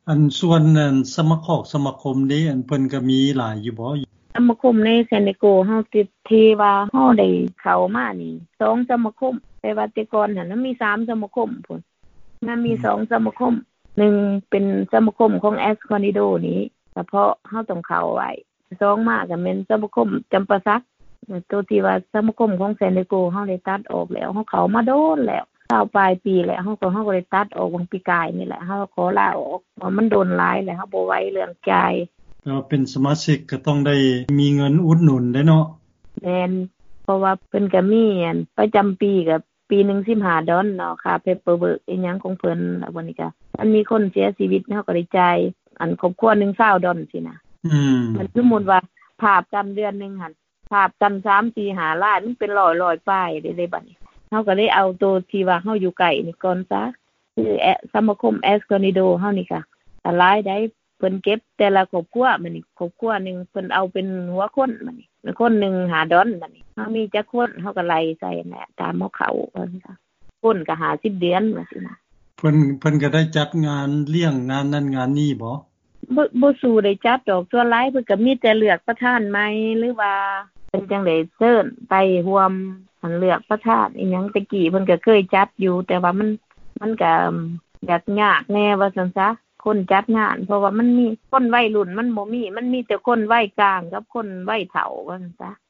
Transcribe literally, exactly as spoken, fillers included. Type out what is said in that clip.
อันส่วนอันสมาคมสมาคมนี้อันเพิ่นก็มีหลายอยู่บ่สมาคมในเซนโกเฮาติดที่ว่าเฮาได้เข้ามานี่สองสมาคมแต่ว่าแต่ก่อนหั่นมันมีสามสมาคมพุ่นมันมีสองสมาคมหนึ่งเป็นสมาคมของแอสคอนิโดนี้เฉพาะเฮาต้องเข้าไว้สองมาก็แม่นสมาคมจำปาสักตัวที่ว่าสมาคมของเซนโกเฮาได้ตัดออกแล้วเฮาเข้ามาโดนแล้วเก้าปลายปีแล้วเฮาก็เฮาก็ได้ตัดออกวันปีกายนี่แหละเฮาขอลาออกเพราะมันโดนหลายแล้วเฮาบ่ไหวเรื่องจ่ายก็เป็นสมาชิกก็ต้องได้มีเงินอุดหนุนได้เนาะแม่นเพราะว่าเพิ่นก็มีอันประจำปีก็ปีหนึ่งสิบห้าดอลเนาะค่า paperwork อีหยังของเพิ่นแล้วบัดนี้ก็มันมีคนเสียชีวิตเฮาก็ได้จ่ายอันครอบครัวหนึ่ง ยี่สิบดอลสินะอืมมันสมมุติว่าภาพกันเดือนนึงหั่นภาพกันสาม สี่ ห้าล้านมันเป็นร้อยๆป้ายได้เลยบัดนี้เฮาก็เลยเอาตัวที่ว่าเฮาอยู่ใกล้นี่ก่อนซะคือสมาคมแอสคอนิโดเฮานี่ค่ะแต่รายได้เพิ่นเก็บแต่ละครอบครัวมันนี่ครอบครัวนึงเพิ่นเอาเป็นหัวคนมันนี่คนนึงห้าดอลมันนี่เฮามีจักคนเฮาก็ไล่ใส่แหละตามเฮาเข้าว่าซั่นค่ะคนก็ห้าสิบเดือนว่าซั่นน่ะเพิ่นเพิ่นก็ได้จัดงานเลี้ยงงานนั้นงานนี้บ่บ่บ่สู้ได้จัดดอกส่วนหลายเพิ่นก็มีแต่เลือกประธานใหม่หรือว่าเพิ่นจังได๋เชิญไปร่วมอันเลือกประธานอีหยังแต่กี้เพิ่นก็เคยจัดอยู่แต่ว่ามันมันก็ยากยากแน่ว่าซั่นซะคนจัดงานเพราะว่ามันมีคนวัยรุ่นมันบ่มีมันมีแต่คนวัยกลางกับคนวัยเฒ่าว่าซั่นซะ